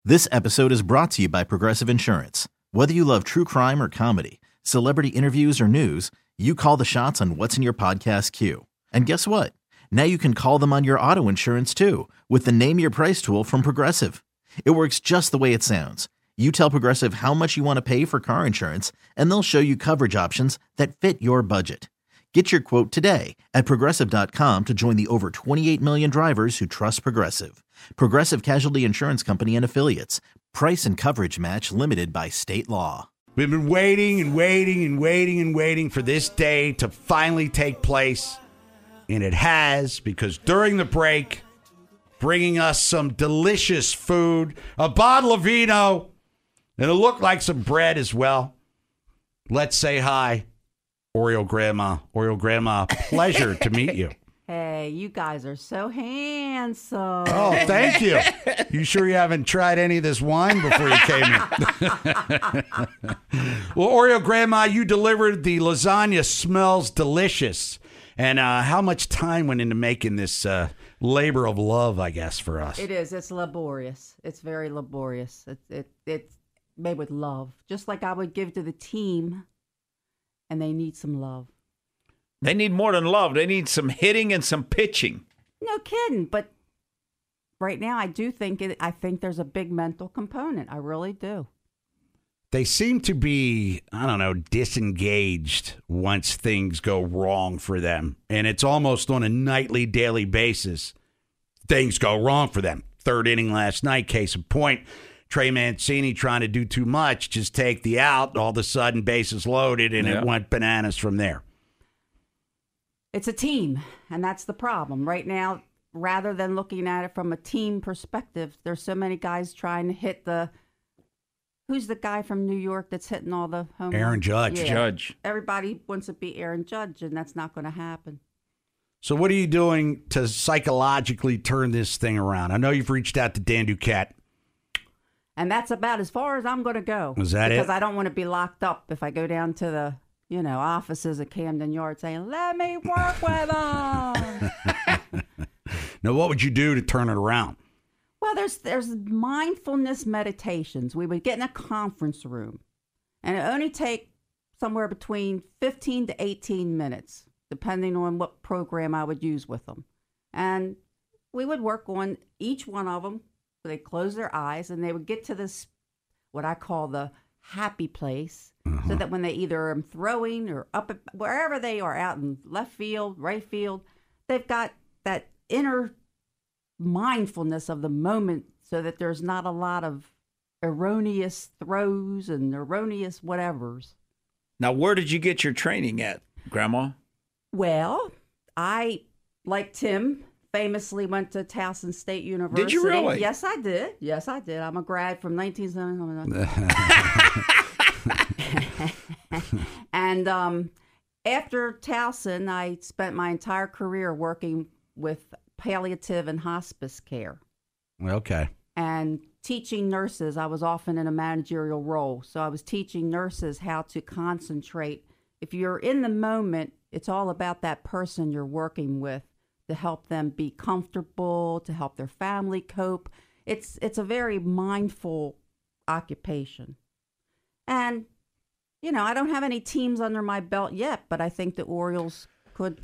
This episode is brought to you by Progressive Insurance. Whether you love true crime or comedy, celebrity interviews or news, you call the shots on what's in your podcast queue. And guess what? Now you can call them on your auto insurance too with the Name Your Price tool from Progressive. It works just the way it sounds. You tell Progressive how much you want to pay for car insurance, and they'll show you coverage options that fit your budget. Get your quote today at Progressive.com to join the over 28 million drivers who trust Progressive. Progressive Casualty Insurance Company and Affiliates. Price and coverage match limited by state law. We've been waiting and waiting and waiting and waiting for this day to finally take place. And it has, because during the break, bringing us some delicious food, a bottle of vino, and it looked like some bread as well. Let's say hi, Oreo Grandma. Oreo Grandma, pleasure to meet you. Hey, you guys are so handsome. Oh, thank you. You sure you haven't tried any of this wine before you came in? Well, Oreo Grandma, you delivered the lasagna. Smells delicious. And how much time went into making this labor of love, I guess, for us? It is. It's laborious. It's very laborious. It's made with love, just like I would give to the team, and they need some love. They need more than love. They need some hitting and some pitching. No kidding. But right now, I do think I think there's a big mental component. I really do. They seem to be, I don't know, disengaged once things go wrong for them. And it's almost on a nightly, daily basis. Things go wrong for them. Third inning last night, case in point. Trey Mancini trying to do too much, just take the out. All of a sudden, bases loaded, and it went bananas from there. It's a team, and that's the problem. Right now, rather than looking at it from a team perspective, there's so many guys trying to hit the... Who's the guy from New York that's hitting all the home runs? Aaron Judge. Yeah. Judge. Everybody wants to be Aaron Judge, and that's not going to happen. So what are you doing to psychologically turn this thing around? I know you've reached out to Dan Duquette. And that's about as far as I'm going to go. Is that because it? I don't want to be locked up if I go down to the, offices at Camden Yard saying, let me work with them. Now, what would you do to turn it around? Well, there's mindfulness meditations. We would get in a conference room, and it only take somewhere between 15 to 18 minutes, depending on what program I would use with them. And we would work on each one of them. They close their eyes, and they would get to this, what I call the happy place, so that when they either are throwing or up at, wherever they are, out in left field, right field, they've got that inner mindfulness of the moment, so that there's not a lot of erroneous throws and erroneous whatevers. Now, where did you get your training at, Grandma? Well, I, like Tim, famously went to Towson State University. Did you really? Yes, I did. I'm a grad from 1979. And after Towson, I spent my entire career working with palliative and hospice care. Okay. And teaching nurses. I was often in a managerial role. So I was teaching nurses how to concentrate. If you're in the moment, it's all about that person you're working with, to help them be comfortable, to help their family cope. It's a very mindful occupation. And, I don't have any teams under my belt yet, but I think the Orioles could,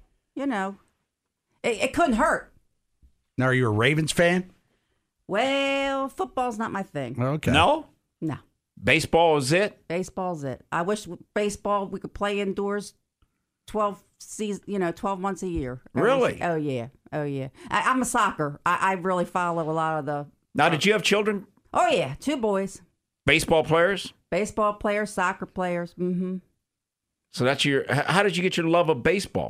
it couldn't hurt. Now, are you a Ravens fan? Well, football's not my thing. Okay. No? No. Baseball is it? Baseball's it. I wish baseball, we could play indoors 12 months a year. Really? Oh, yeah. I'm a soccer. I really follow a lot of the... Now, did you have children? Oh, yeah. 2 boys. Baseball players? Baseball players, soccer players. Mm-hmm. So that's how did you get your love of baseball?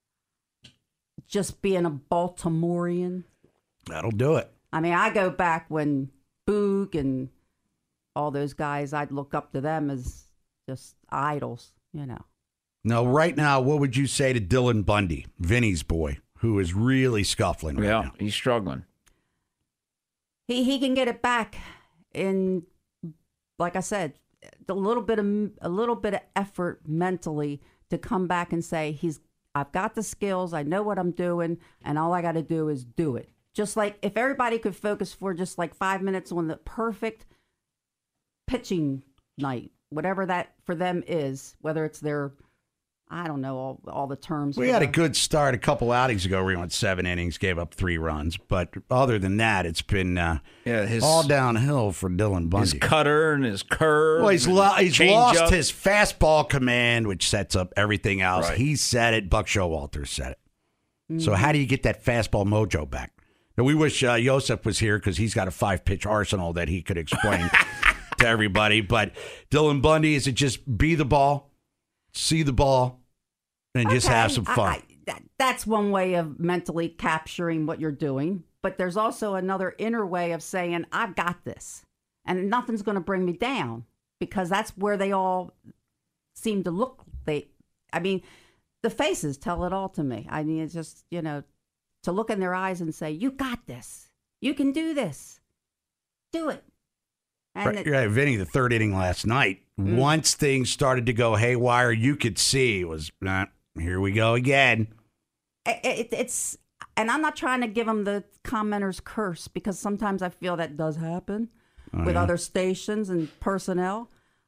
Just being a Baltimorean. That'll do it. I mean, I go back when Boog and all those guys, I'd look up to them as just idols, Now, right now, what would you say to Dylan Bundy, Vinny's boy, who is really scuffling right now? He's struggling. He can get it back in, like I said, a little bit of effort mentally to come back and say I've got the skills, I know what I'm doing, and all I got to do is do it. Just like if everybody could focus for just like 5 minutes on the perfect pitching night, whatever that for them is, whether it's their, I don't know, all the terms. We had a good start a couple outings ago. We went 7 innings, gave up 3 runs. But other than that, it's been all downhill for Dylan Bundy. His cutter and his curve. Well, he's lost his fastball command, which sets up everything else. Right. He said it. Buck Showalter said it. So how do you get that fastball mojo back? Now, we wish Yosef was here because he's got a 5-pitch arsenal that he could explain to everybody. But Dylan Bundy, is it just be the ball, see the ball, and just have some fun? That's one way of mentally capturing what you're doing. But there's also another inner way of saying, I've got this. And nothing's going to bring me down. Because that's where they all seem to look. The faces tell it all to me. I mean, it's just, to look in their eyes and say, you got this. You can do this. Do it. And right, Vinny, the 3rd inning last night, once things started to go haywire, you could see it was, here we go again. It's, and I'm not trying to give them the commenter's curse, because sometimes I feel that does happen with other stations and personnel.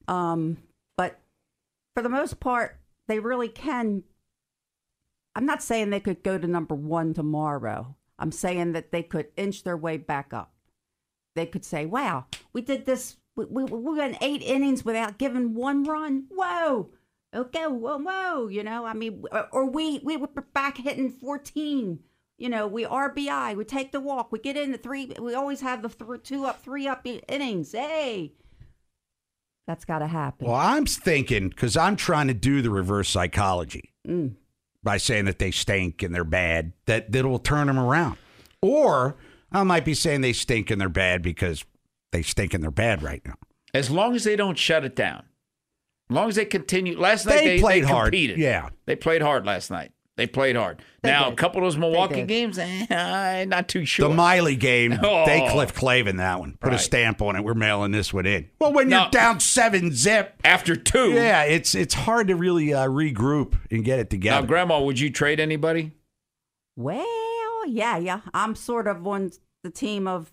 But for the most part, they really can. I'm not saying they could go to number 1 tomorrow. I'm saying that they could inch their way back up. They could say, wow, we did this. We went 8 innings without giving 1 run. Whoa. Okay, whoa. Or we were back hitting 14. We RBI. We take the walk. We get in the 3. We always have the 2 up, 3 up innings. Hey. That's got to happen. Well, I'm thinking, because I'm trying to do the reverse psychology. By saying that they stink and they're bad, that will turn them around. Or I might be saying they stink and they're bad because they stink and they're bad right now. As long as they don't shut it down. As long as they continue. Last night they played hard. Competed. Yeah. They played hard last night. They played hard. Now, a couple of those Milwaukee games, not too sure. The Miley game, they Cliff Clavin that one. Put a stamp on it. We're mailing this one in. Well, when you're down 7-0. After 2. Yeah, it's hard to really regroup and get it together. Now, Grandma, would you trade anybody? Well, yeah. I'm sort of on the team of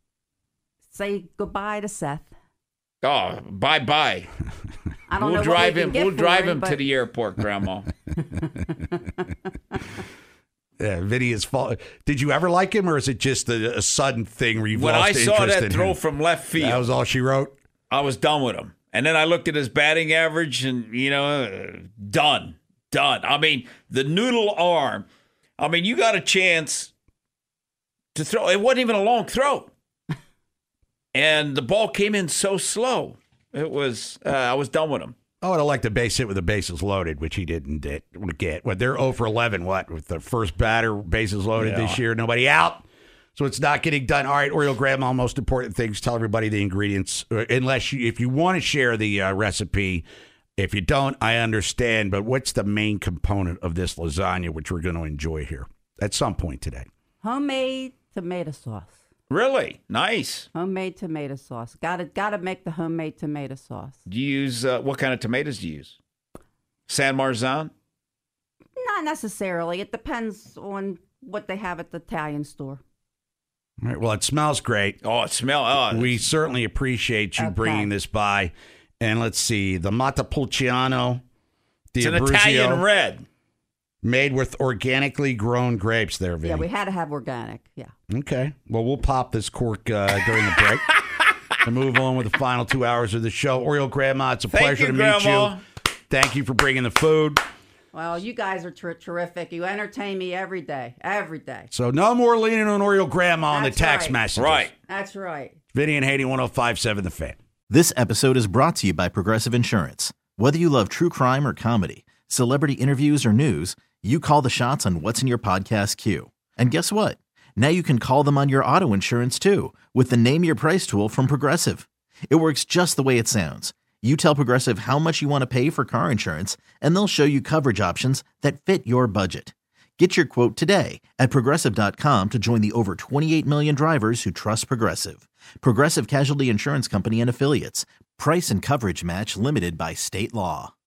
say goodbye to Seth. Oh, bye-bye. I don't we'll know drive what him. We'll drive him to the airport, Grandma. Yeah, Vinny is fault. Did you ever like him, or is it just a sudden thing where you've lost interest in him? When I saw that throw from left field, that was all she wrote. I was done with him, and then I looked at his batting average, and done. I mean, the noodle arm. I mean, you got a chance to throw. It wasn't even a long throw, and the ball came in so slow. It was. I was done with him. I would have liked a base hit with the bases loaded, which he didn't get. They're 0 for 11, with the first batter, bases loaded this year, nobody out. So it's not getting done. All right, Oriole Grandma, most important things, tell everybody the ingredients. If you want to share the recipe. If you don't, I understand. But what's the main component of this lasagna, which we're going to enjoy here at some point today? Homemade tomato sauce. Really? Nice. Homemade tomato sauce. Gotta make the homemade tomato sauce. Do you use, what kind of tomatoes do you use? San Marzan? Not necessarily. It depends on what they have at the Italian store. All right, well, it smells great. Oh, it smells. We certainly appreciate you bringing this by. And let's see, the Montepulciano. It's an Italian red. Made with organically grown grapes there, Vinny. Yeah, we had to have organic, yeah. Okay. Well, we'll pop this cork during the break and move on with the final 2 hours of the show. Oriole Grandma, it's a pleasure to meet you. Thank you for bringing the food. Well, you guys are terrific. You entertain me every day. So no more leaning on Oriole Grandma on the text messages. Right. That's right. Vinny and Haiti, 105.7 The Fan. This episode is brought to you by Progressive Insurance. Whether you love true crime or comedy, celebrity interviews or news, you call the shots on what's in your podcast queue. And guess what? Now you can call them on your auto insurance too with the Name Your Price tool from Progressive. It works just the way it sounds. You tell Progressive how much you want to pay for car insurance, and they'll show you coverage options that fit your budget. Get your quote today at Progressive.com to join the over 28 million drivers who trust Progressive. Progressive Casualty Insurance Company and Affiliates. Price and coverage match limited by state law.